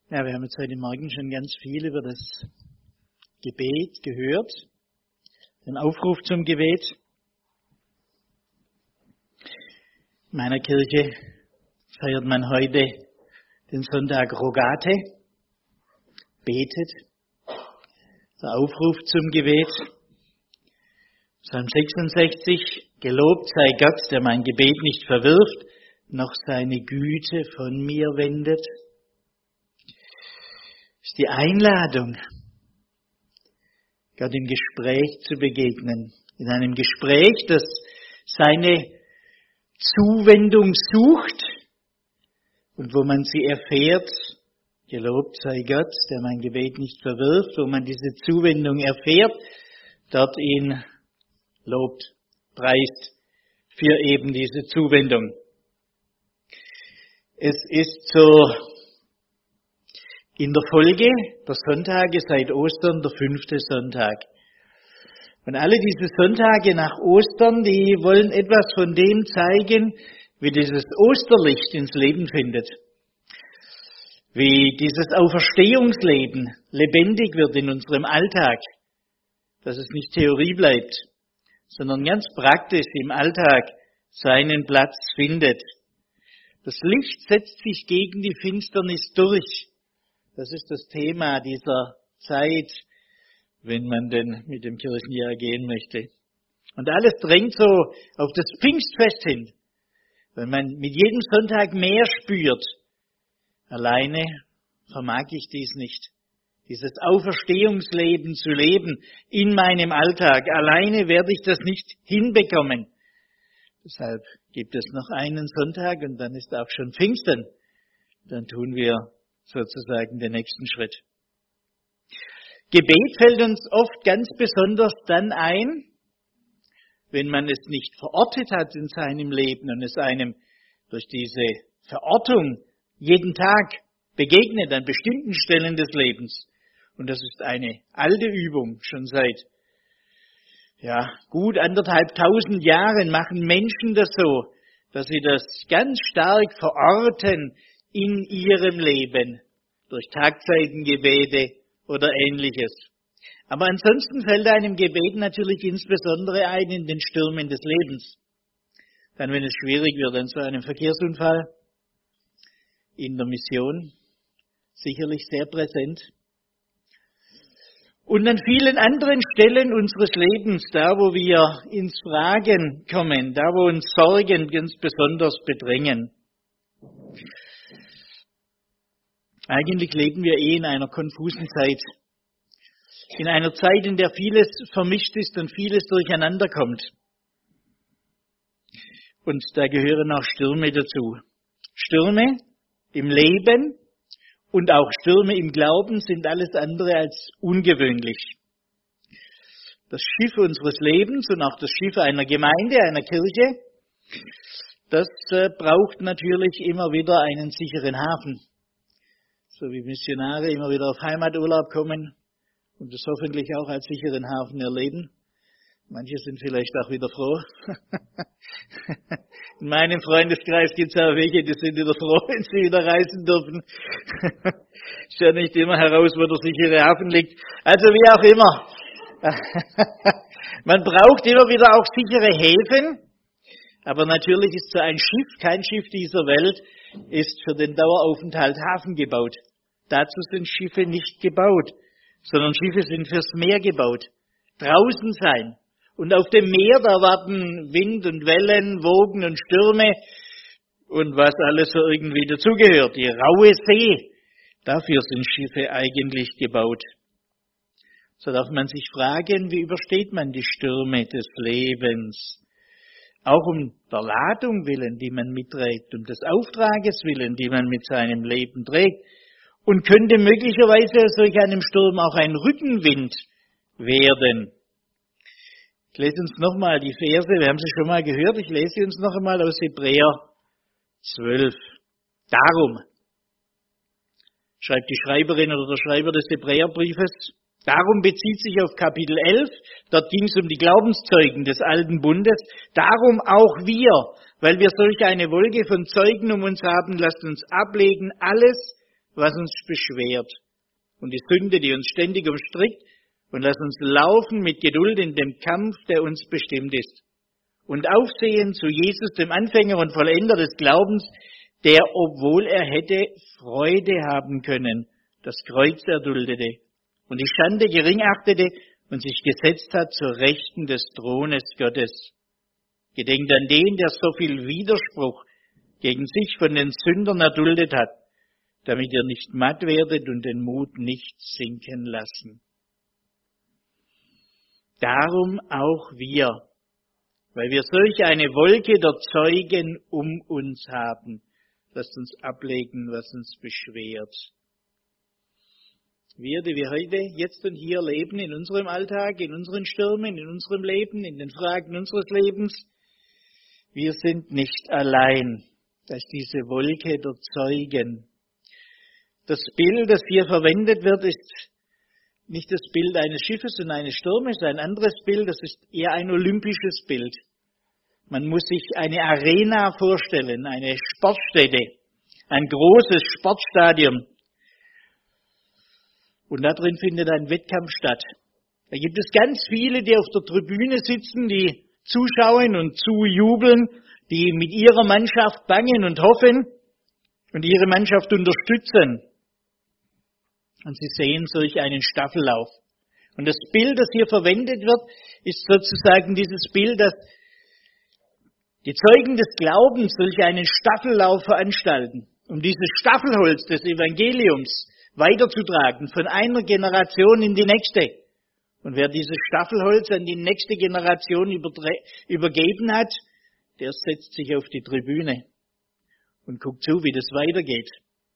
Ja, wir haben jetzt heute Morgen schon ganz viel über das Gebet gehört, den Aufruf zum Gebet. In meiner Kirche feiert man heute den Sonntag Rogate, betet, der Aufruf zum Gebet. Psalm 66, gelobt sei Gott, der mein Gebet nicht verwirft, noch seine Güte von mir wendet. Das ist die Einladung, Gott im Gespräch zu begegnen. In einem Gespräch, das seine Zuwendung sucht und wo man sie erfährt, gelobt sei Gott, der mein Gebet nicht verwirft, wo man diese Zuwendung erfährt, dort ihn lobt, preist für eben diese Zuwendung. Es ist so in der Folge der Sonntage seit Ostern der 5. Sonntag. Und alle diese Sonntage nach Ostern, die wollen etwas von dem zeigen, wie dieses Osterlicht ins Leben findet. Wie dieses Auferstehungsleben lebendig wird in unserem Alltag. Dass es nicht Theorie bleibt, sondern ganz praktisch im Alltag seinen Platz findet. Das Licht setzt sich gegen die Finsternis durch. Das ist das Thema dieser Zeit, wenn man denn mit dem Kirchenjahr gehen möchte. Und alles drängt so auf das Pfingstfest hin, wenn man mit jedem Sonntag mehr spürt. Alleine vermag ich dies nicht. Dieses Auferstehungsleben zu leben in meinem Alltag. Alleine werde ich das nicht hinbekommen. Deshalb gibt es noch einen Sonntag und dann ist auch schon Pfingsten. Dann tun wir sozusagen den nächsten Schritt. Gebet fällt uns oft ganz besonders dann ein, wenn man es nicht verortet hat in seinem Leben und es einem durch diese Verortung jeden Tag begegnet an bestimmten Stellen des Lebens. Und das ist eine alte Übung, schon seit gut 1500 Jahren machen Menschen das so, dass sie das ganz stark verorten in ihrem Leben, durch Tagzeitengebete oder Ähnliches. Aber ansonsten fällt einem Gebet natürlich insbesondere ein in den Stürmen des Lebens. Dann, wenn es schwierig wird, an so einem Verkehrsunfall, in der Mission, sicherlich sehr präsent. Und an vielen anderen Stellen unseres Lebens, da wo wir ins Fragen kommen, da wo uns Sorgen ganz besonders bedrängen. Eigentlich leben wir in einer konfusen Zeit. In einer Zeit, in der vieles vermischt ist und vieles durcheinander kommt. Und da gehören auch Stürme dazu. Stürme im Leben und auch Stürme im Glauben sind alles andere als ungewöhnlich. Das Schiff unseres Lebens und auch das Schiff einer Gemeinde, einer Kirche, das braucht natürlich immer wieder einen sicheren Hafen. So wie Missionare immer wieder auf Heimaturlaub kommen und das hoffentlich auch als sicheren Hafen erleben. Manche sind vielleicht auch wieder froh. In meinem Freundeskreis gibt es auch welche, die sind wieder froh, wenn sie wieder reisen dürfen. Ist ja nicht immer heraus, wo der sichere Hafen liegt. Also wie auch immer. Man braucht immer wieder auch sichere Häfen. Aber natürlich ist so ein Schiff, kein Schiff dieser Welt, ist für den Daueraufenthalt Hafen gebaut. Dazu sind Schiffe nicht gebaut, sondern Schiffe sind fürs Meer gebaut. Draußen sein. Und auf dem Meer, da warten Wind und Wellen, Wogen und Stürme und was alles so irgendwie dazugehört. Die raue See, dafür sind Schiffe eigentlich gebaut. So darf man sich fragen, wie übersteht man die Stürme des Lebens? Auch um der Ladung willen, die man mitträgt, um des Auftrages willen, die man mit seinem Leben trägt. Und könnte möglicherweise solch einem Sturm auch ein Rückenwind werden. Ich lese uns nochmal die Verse, wir haben sie schon mal gehört, ich lese sie uns noch einmal aus Hebräer 12. Darum, schreibt die Schreiberin oder der Schreiber des Hebräerbriefes, darum bezieht sich auf Kapitel 11, dort ging es um die Glaubenszeugen des alten Bundes, darum auch wir, weil wir solch eine Wolke von Zeugen um uns haben, lasst uns ablegen alles, was uns beschwert und die Sünde, die uns ständig umstrickt, und lass uns laufen mit Geduld in dem Kampf, der uns bestimmt ist. Und aufsehen zu Jesus, dem Anfänger und Vollender des Glaubens, der, obwohl er hätte Freude haben können, das Kreuz erduldete und die Schande gering achtete und sich gesetzt hat zur Rechten des Thrones Gottes. Gedenkt an den, der so viel Widerspruch gegen sich von den Sündern erduldet hat, damit ihr nicht matt werdet und den Mut nicht sinken lassen. Darum auch wir, weil wir solch eine Wolke der Zeugen um uns haben. Lasst uns ablegen, was uns beschwert. Wir, die wir heute, jetzt und hier leben, in unserem Alltag, in unseren Stürmen, in unserem Leben, in den Fragen unseres Lebens, wir sind nicht allein. Das ist diese Wolke der Zeugen. Das Bild, das hier verwendet wird, ist nicht das Bild eines Schiffes und eines Sturmes, ein anderes Bild, das ist eher ein olympisches Bild. Man muss sich eine Arena vorstellen, eine Sportstätte, ein großes Sportstadion. Und da drin findet ein Wettkampf statt. Da gibt es ganz viele, die auf der Tribüne sitzen, die zuschauen und zujubeln, die mit ihrer Mannschaft bangen und hoffen und ihre Mannschaft unterstützen. Und sie sehen solch einen Staffellauf. Und das Bild, das hier verwendet wird, ist sozusagen dieses Bild, dass die Zeugen des Glaubens solch einen Staffellauf veranstalten, um dieses Staffelholz des Evangeliums weiterzutragen, von einer Generation in die nächste. Und wer dieses Staffelholz an die nächste Generation übergeben hat, der setzt sich auf die Tribüne und guckt zu, wie das weitergeht.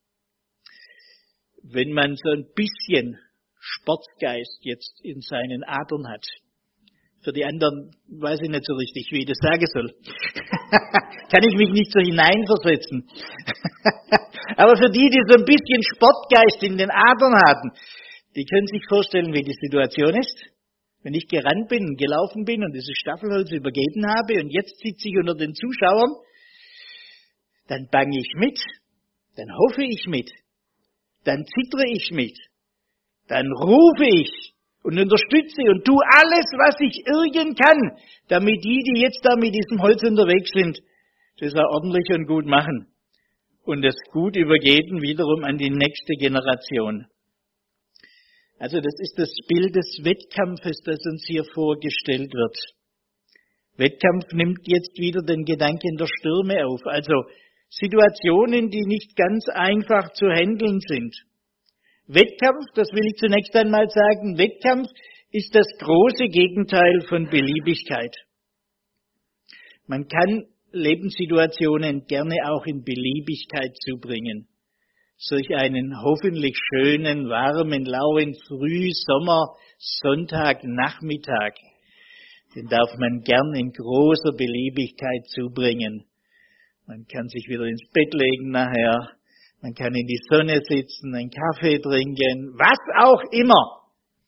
Wenn man so ein bisschen Sportgeist jetzt in seinen Adern hat, für die anderen weiß ich nicht so richtig, wie ich das sagen soll. Kann ich mich nicht so hineinversetzen. Aber für die, die so ein bisschen Sportgeist in den Adern haben, die können sich vorstellen, wie die Situation ist. Wenn ich gerannt bin, gelaufen bin und dieses Staffelholz übergeben habe und jetzt sitze ich unter den Zuschauern, dann bange ich mit, dann hoffe ich mit, dann zittere ich mit, dann rufe ich und unterstütze und tue alles, was ich irgend kann, damit die jetzt da mit diesem Holz unterwegs sind, das auch ordentlich und gut machen und es gut übergeben wiederum an die nächste Generation. Also das ist das Bild des Wettkampfes, das uns hier vorgestellt wird. Wettkampf nimmt jetzt wieder den Gedanken der Stürme auf, also Situationen, die nicht ganz einfach zu handeln sind. Wettkampf, das will ich zunächst einmal sagen, Wettkampf ist das große Gegenteil von Beliebigkeit. Man kann Lebenssituationen gerne auch in Beliebigkeit zubringen. Solch einen hoffentlich schönen, warmen, lauen Frühsommer, Sonntag, Nachmittag, den darf man gern in großer Beliebigkeit zubringen. Man kann sich wieder ins Bett legen nachher, man kann in die Sonne sitzen, einen Kaffee trinken, was auch immer.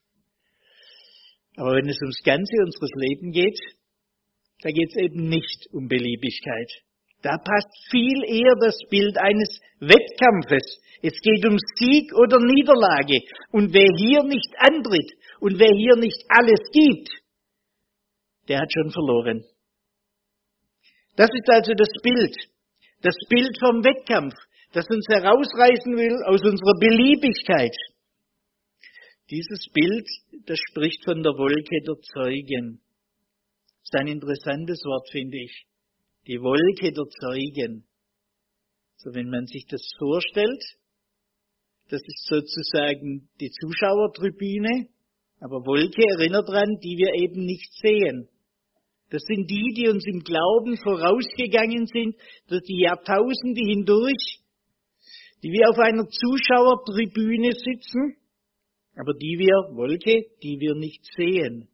Aber wenn es ums Ganze unseres Lebens geht, da geht es eben nicht um Beliebigkeit. Da passt viel eher das Bild eines Wettkampfes. Es geht um Sieg oder Niederlage. Und wer hier nicht antritt und wer hier nicht alles gibt, der hat schon verloren. Das ist also das Bild vom Wettkampf, das uns herausreißen will aus unserer Beliebigkeit. Dieses Bild, das spricht von der Wolke der Zeugen. Das ist ein interessantes Wort, finde ich. Die Wolke der Zeugen. So, wenn man sich das vorstellt, das ist sozusagen die Zuschauertribüne, aber Wolke erinnert daran, die wir eben nicht sehen. Das sind die, die uns im Glauben vorausgegangen sind, durch die Jahrtausende hindurch, die wir auf einer Zuschauertribüne sitzen, aber die wir nicht sehen.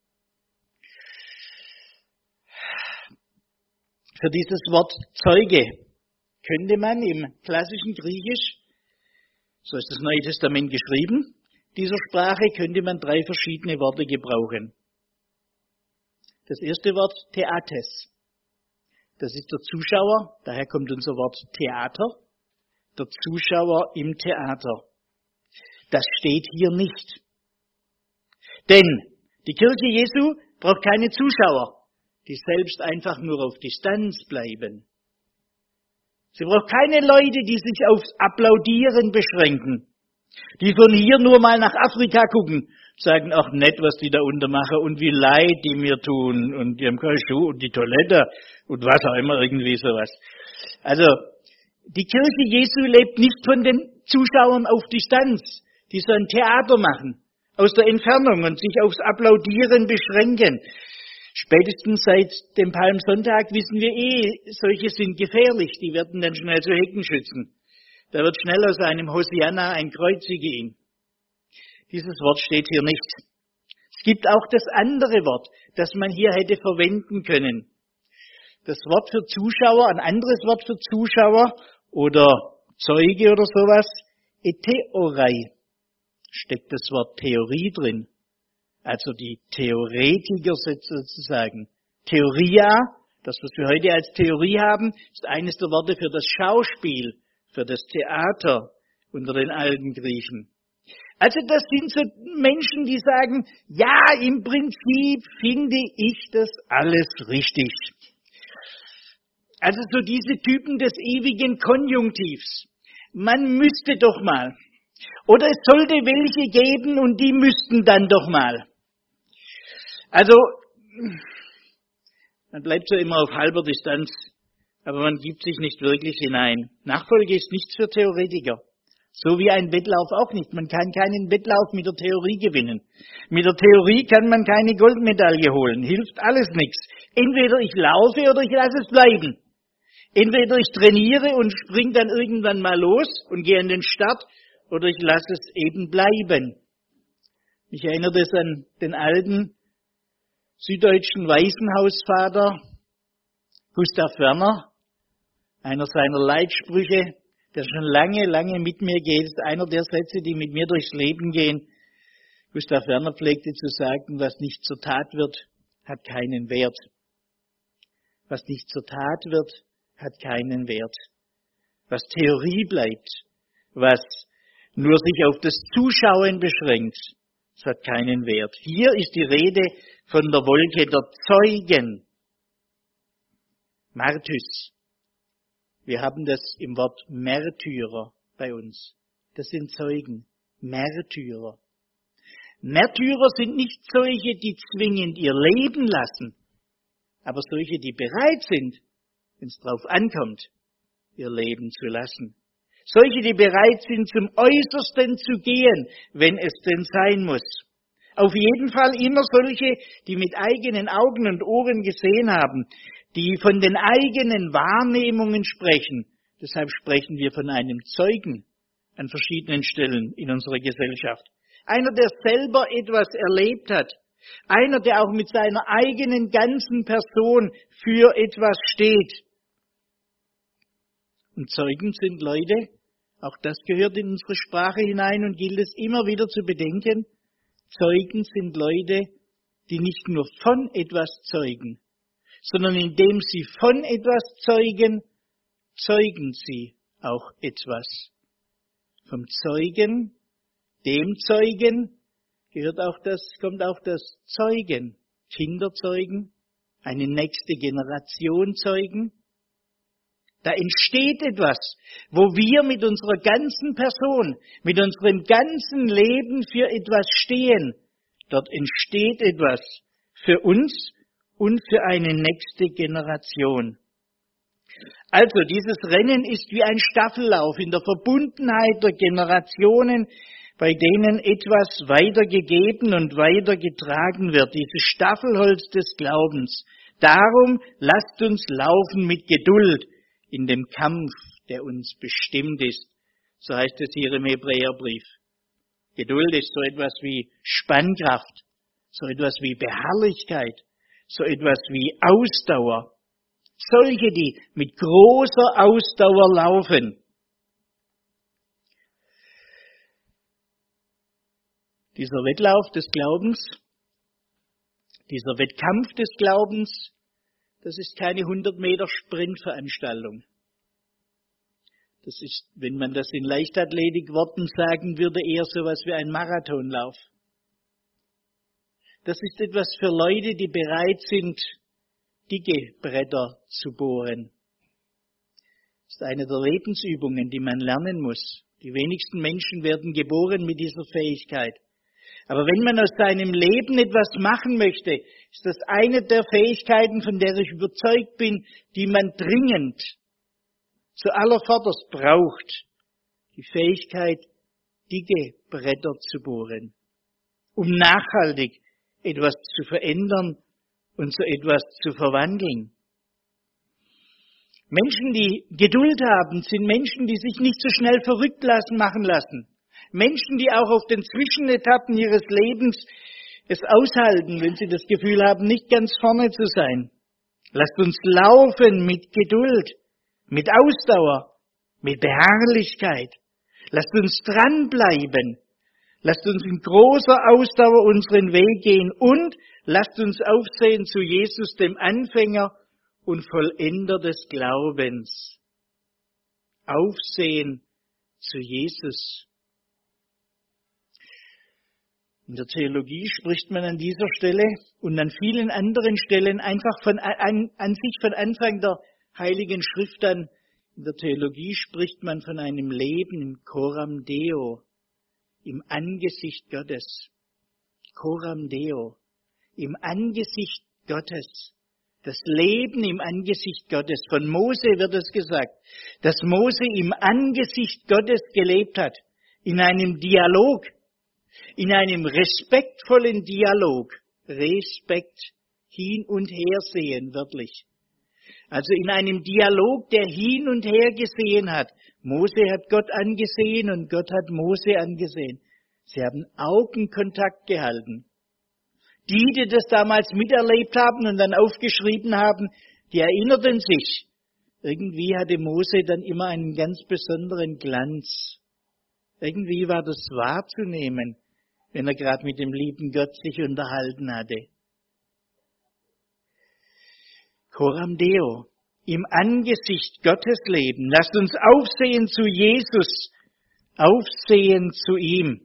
Für dieses Wort Zeuge könnte man im klassischen Griechisch, so ist das Neue Testament geschrieben, dieser Sprache könnte man 3 verschiedene Worte gebrauchen. Das erste Wort Theates. Das ist der Zuschauer, daher kommt unser Wort Theater. der Zuschauer im Theater. Das steht hier nicht. Denn die Kirche Jesu braucht keine Zuschauer, die selbst einfach nur auf Distanz bleiben. Sie braucht keine Leute, die sich aufs Applaudieren beschränken, die von hier nur mal nach Afrika gucken, sagen auch nett, was die da unten machen und wie leid die mir tun und die haben keine Schuhe und die Toilette und was auch immer, irgendwie sowas. Also, die Kirche Jesu lebt nicht von den Zuschauern auf Distanz, die so ein Theater machen, aus der Entfernung und sich aufs Applaudieren beschränken. Spätestens seit dem Palmsonntag wissen wir solche sind gefährlich, die werden dann schnell zu Heckenschützen. Da wird schnell aus einem Hosianna ein Kreuzige ihn. Dieses Wort steht hier nicht. Es gibt auch das andere Wort, das man hier hätte verwenden können. Das Wort für Zuschauer, ein anderes Wort für Zuschauer oder Zeuge oder sowas, Etheorei, steckt das Wort Theorie drin. Also die Theoretiker sozusagen. Theoria, das was wir heute als Theorie haben, ist eines der Worte für das Schauspiel, für das Theater unter den alten Griechen. Also das sind so Menschen, die sagen, ja, im Prinzip finde ich das alles richtig. Also so diese Typen des ewigen Konjunktivs. Man müsste doch mal. Oder es sollte welche geben und die müssten dann doch mal. Also, man bleibt so immer auf halber Distanz, aber man gibt sich nicht wirklich hinein. Nachfolge ist nichts für Theoretiker. So wie ein Wettlauf auch nicht. Man kann keinen Wettlauf mit der Theorie gewinnen. Mit der Theorie kann man keine Goldmedaille holen. Hilft alles nichts. Entweder ich laufe oder ich lasse es bleiben. Entweder ich trainiere und springe dann irgendwann mal los und gehe an den Start, oder ich lasse es eben bleiben. Mich erinnert es an den alten süddeutschen Waisenhausvater Gustav Werner. Einer seiner Leitsprüche, der schon lange, lange mit mir geht, ist einer der Sätze, die mit mir durchs Leben gehen. Gustav Werner pflegte zu sagen, was nicht zur Tat wird, hat keinen Wert. Was nicht zur Tat wird, hat keinen Wert. Was Theorie bleibt, was nur sich auf das Zuschauen beschränkt, das hat keinen Wert. Hier ist die Rede von der Wolke der Zeugen. Martys. Wir haben das im Wort Märtyrer bei uns. Das sind Zeugen. Märtyrer. Märtyrer sind nicht solche, die zwingend ihr Leben lassen, aber solche, die bereit sind, wenn es drauf ankommt, ihr Leben zu lassen. Solche, die bereit sind, zum Äußersten zu gehen, wenn es denn sein muss. Auf jeden Fall immer solche, die mit eigenen Augen und Ohren gesehen haben, die von den eigenen Wahrnehmungen sprechen. Deshalb sprechen wir von einem Zeugen an verschiedenen Stellen in unserer Gesellschaft. Einer, der selber etwas erlebt hat. Einer, der auch mit seiner eigenen ganzen Person für etwas steht. Und Zeugen sind Leute, auch das gehört in unsere Sprache hinein und gilt es immer wieder zu bedenken, Zeugen sind Leute, die nicht nur von etwas zeugen, sondern indem sie von etwas zeugen, zeugen sie auch etwas. Vom Zeugen, dem Zeugen, kommt auch das Zeugen, Kinder zeugen, eine nächste Generation zeugen. Da entsteht etwas, wo wir mit unserer ganzen Person, mit unserem ganzen Leben für etwas stehen. Dort entsteht etwas für uns und für eine nächste Generation. Also dieses Rennen ist wie ein Staffellauf in der Verbundenheit der Generationen, bei denen etwas weitergegeben und weitergetragen wird. Dieses Staffelholz des Glaubens. Darum lasst uns laufen mit Geduld in dem Kampf, der uns bestimmt ist. So heißt es hier im Hebräerbrief. Geduld ist so etwas wie Spannkraft, so etwas wie Beharrlichkeit, so etwas wie Ausdauer. Solche, die mit großer Ausdauer laufen. Dieser Wettlauf des Glaubens, dieser Wettkampf des Glaubens, das ist keine 100 Meter Sprintveranstaltung. Das ist, wenn man das in Leichtathletikworten sagen würde, eher sowas wie ein Marathonlauf. Das ist etwas für Leute, die bereit sind, dicke Bretter zu bohren. Das ist eine der Lebensübungen, die man lernen muss. Die wenigsten Menschen werden geboren mit dieser Fähigkeit. Aber wenn man aus seinem Leben etwas machen möchte, ist das eine der Fähigkeiten, von der ich überzeugt bin, die man dringend zuallervorderst braucht. Die Fähigkeit, dicke Bretter zu bohren, um nachhaltig etwas zu verändern und so etwas zu verwandeln. Menschen, die Geduld haben, sind Menschen, die sich nicht so schnell verrückt machen lassen. Menschen, die auch auf den Zwischenetappen ihres Lebens es aushalten, wenn sie das Gefühl haben, nicht ganz vorne zu sein. Lasst uns laufen mit Geduld, mit Ausdauer, mit Beharrlichkeit. Lasst uns dranbleiben. Lasst uns in großer Ausdauer unseren Weg gehen und lasst uns aufsehen zu Jesus, dem Anfänger und Vollender des Glaubens. Aufsehen zu Jesus. In der Theologie spricht man an dieser Stelle und an vielen anderen Stellen einfach von Anfang der Heiligen Schrift an. In der Theologie spricht man von einem Leben im Coram Deo, im Angesicht Gottes. Coram Deo, im Angesicht Gottes. Das Leben im Angesicht Gottes. Von Mose wird es gesagt, dass Mose im Angesicht Gottes gelebt hat. In einem Dialog, in einem respektvollen Dialog. Respekt, hin und her sehen, wörtlich. Also in einem Dialog, der hin und her gesehen hat. Mose hat Gott angesehen und Gott hat Mose angesehen. Sie haben Augenkontakt gehalten. Die das damals miterlebt haben und dann aufgeschrieben haben, die erinnerten sich. Irgendwie hatte Mose dann immer einen ganz besonderen Glanz. Irgendwie war das wahrzunehmen, wenn er gerade mit dem lieben Gott sich unterhalten hatte. Coram Deo, im Angesicht Gottes leben. Lasst uns aufsehen zu Jesus, aufsehen zu ihm.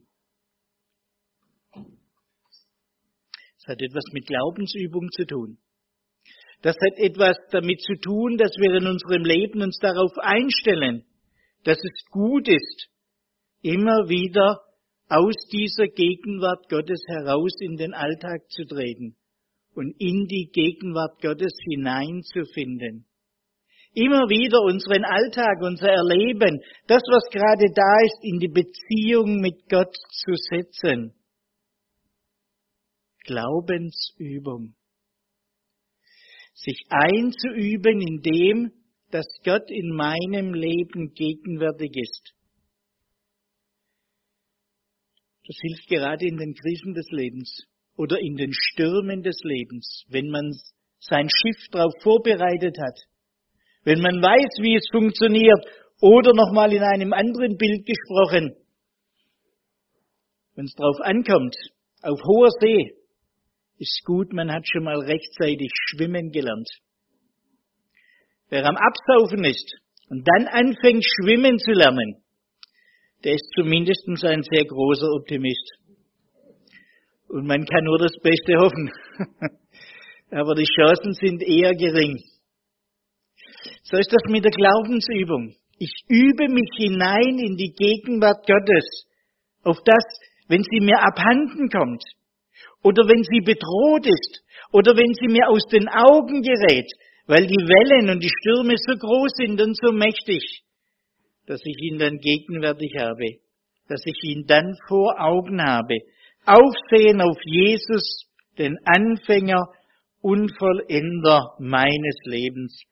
Das hat etwas mit Glaubensübung zu tun. Das hat etwas damit zu tun, dass wir in unserem Leben uns darauf einstellen, dass es gut ist, immer wieder aus dieser Gegenwart Gottes heraus in den Alltag zu treten und in die Gegenwart Gottes hineinzufinden. Immer wieder unseren Alltag, unser Erleben, das, was gerade da ist, in die Beziehung mit Gott zu setzen. Glaubensübung. Sich einzuüben in dem, dass Gott in meinem Leben gegenwärtig ist. Das hilft gerade in den Krisen des Lebens oder in den Stürmen des Lebens, wenn man sein Schiff darauf vorbereitet hat, wenn man weiß, wie es funktioniert, oder nochmal in einem anderen Bild gesprochen, wenn es darauf ankommt, auf hoher See, ist gut, man hat schon mal rechtzeitig schwimmen gelernt. Wer am Absaufen ist und dann anfängt schwimmen zu lernen, der ist zumindest ein sehr großer Optimist. Und man kann nur das Beste hoffen. Aber die Chancen sind eher gering. So ist das mit der Glaubensübung. Ich übe mich hinein in die Gegenwart Gottes, auf das, wenn sie mir abhanden kommt, oder wenn sie bedroht ist, oder wenn sie mir aus den Augen gerät, weil die Wellen und die Stürme so groß sind und so mächtig, dass ich ihn dann gegenwärtig habe, dass ich ihn dann vor Augen habe. Aufsehen auf Jesus, den Anfänger und Vollender meines Lebens.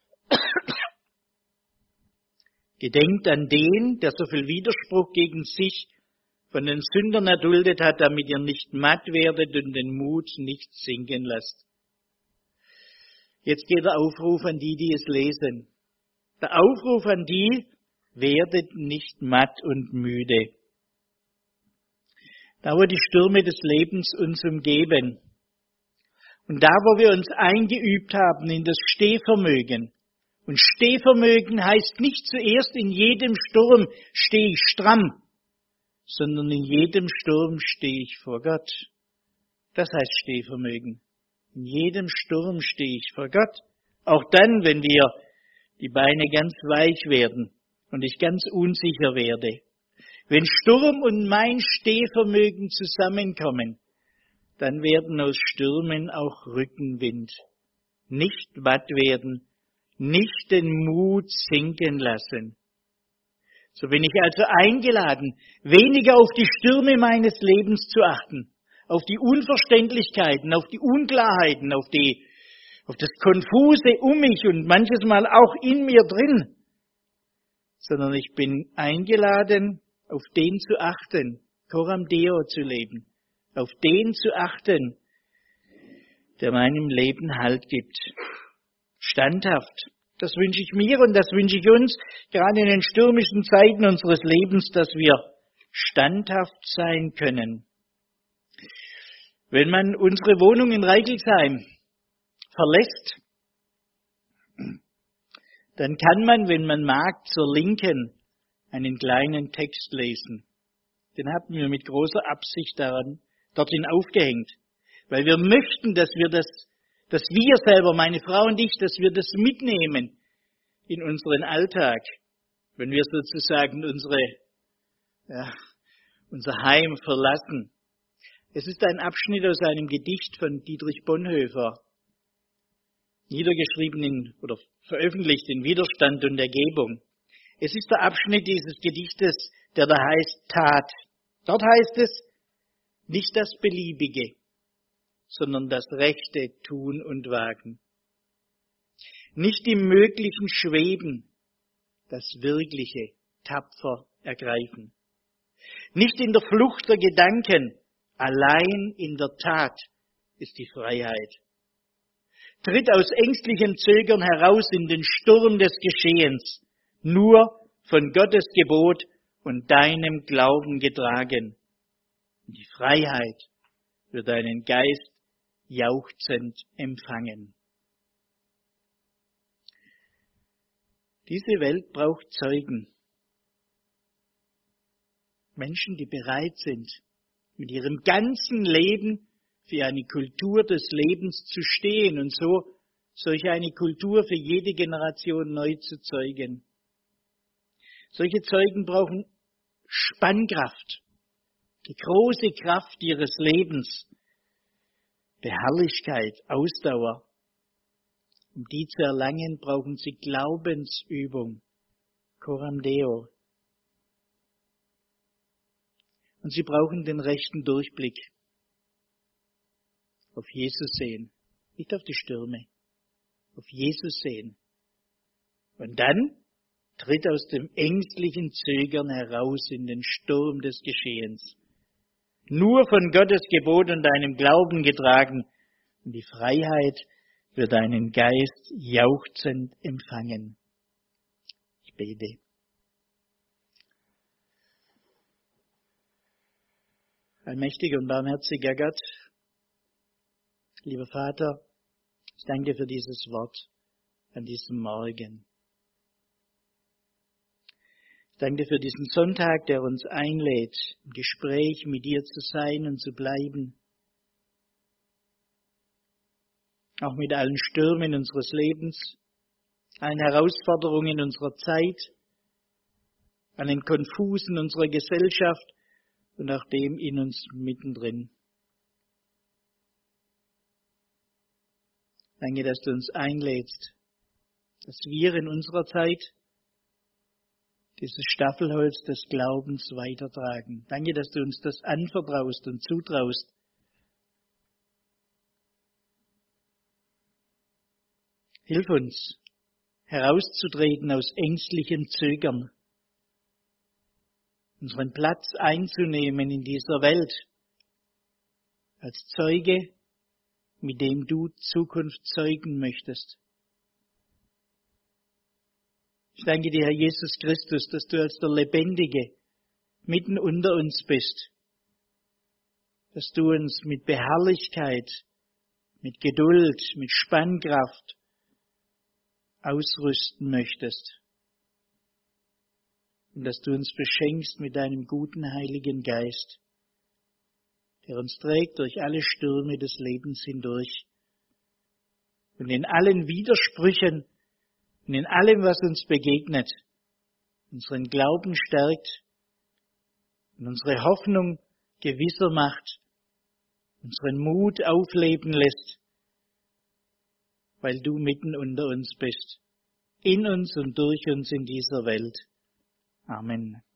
Gedenkt an den, der so viel Widerspruch gegen sich von den Sündern erduldet hat, damit ihr nicht matt werdet und den Mut nicht sinken lasst. Jetzt geht der Aufruf an die, die es lesen. Der Aufruf an die, werdet nicht matt und müde. Da, wo die Stürme des Lebens uns umgeben und da, wo wir uns eingeübt haben in das Stehvermögen Und Stehvermögen heißt nicht zuerst in jedem Sturm stehe ich stramm, sondern in jedem Sturm stehe ich vor Gott. Das heißt Stehvermögen. In jedem Sturm stehe ich vor Gott. Auch dann, wenn die Beine ganz weich werden und ich ganz unsicher werde. Wenn Sturm und mein Stehvermögen zusammenkommen, dann werden aus Stürmen auch Rückenwind. Nicht matt werden, nicht den Mut sinken lassen. So bin ich also eingeladen, weniger auf die Stürme meines Lebens zu achten, auf die Unverständlichkeiten, auf die Unklarheiten, auf das Konfuse um mich und manches Mal auch in mir drin, sondern ich bin eingeladen, auf den zu achten, Coram Deo zu leben, auf den zu achten, der meinem Leben Halt gibt. Standhaft. Das wünsche ich mir und das wünsche ich uns, gerade in den stürmischen Zeiten unseres Lebens, dass wir standhaft sein können. Wenn man unsere Wohnung in Reichelsheim verlässt, dann kann man, wenn man mag, zur Linken einen kleinen Text lesen. Den haben wir mit großer Absicht dorthin aufgehängt, weil wir möchten, dass wir selber, meine Frau und ich, dass wir das mitnehmen in unseren Alltag, wenn wir sozusagen unser Heim verlassen. Es ist ein Abschnitt aus einem Gedicht von Dietrich Bonhoeffer, niedergeschrieben oder veröffentlicht in Widerstand und Ergebung. Es ist der Abschnitt dieses Gedichtes, der da heißt Tat. Dort heißt es, nicht das Beliebige, sondern das Rechte tun und wagen. Nicht im Möglichen schweben, das Wirkliche tapfer ergreifen. Nicht in der Flucht der Gedanken, allein in der Tat ist die Freiheit. Tritt aus ängstlichem Zögern heraus in den Sturm des Geschehens, nur von Gottes Gebot und deinem Glauben getragen. Und die Freiheit wird deinen Geist jauchzend empfangen. Diese Welt braucht Zeugen. Menschen, die bereit sind, mit ihrem ganzen Leben für eine Kultur des Lebens zu stehen und so solch eine Kultur für jede Generation neu zu zeugen. Solche Zeugen brauchen Spannkraft, die große Kraft ihres Lebens, Beharrlichkeit, Ausdauer. Um die zu erlangen, brauchen sie Glaubensübung, Coram Deo. Und sie brauchen den rechten Durchblick. Auf Jesus sehen, nicht auf die Stürme. Auf Jesus sehen. Und dann tritt aus dem ängstlichen Zögern heraus in den Sturm des Geschehens. Nur von Gottes Gebot und deinem Glauben getragen. Und die Freiheit wird deinen Geist jauchzend empfangen. Ich bete. Allmächtiger und barmherziger Gott, lieber Vater, ich danke dir für dieses Wort an diesem Morgen. Ich danke dir für diesen Sonntag, der uns einlädt, im Gespräch mit dir zu sein und zu bleiben. Auch mit allen Stürmen unseres Lebens, allen Herausforderungen unserer Zeit, an den Konfusen unserer Gesellschaft und auch dem in uns mittendrin. Danke, dass du uns einlädst, dass wir in unserer Zeit dieses Staffelholz des Glaubens weitertragen. Danke, dass du uns das anvertraust und zutraust. Hilf uns, herauszutreten aus ängstlichem Zögern, unseren Platz einzunehmen in dieser Welt, als Zeuge, mit dem du Zukunft zeugen möchtest. Ich danke dir, Herr Jesus Christus, dass du als der Lebendige mitten unter uns bist, dass du uns mit Beharrlichkeit, mit Geduld, mit Spannkraft ausrüsten möchtest. Und dass du uns beschenkst mit deinem guten Heiligen Geist, der uns trägt durch alle Stürme des Lebens hindurch und in allen Widersprüchen und in allem, was uns begegnet, unseren Glauben stärkt und unsere Hoffnung gewisser macht, unseren Mut aufleben lässt, weil du mitten unter uns bist, in uns und durch uns in dieser Welt. Amen.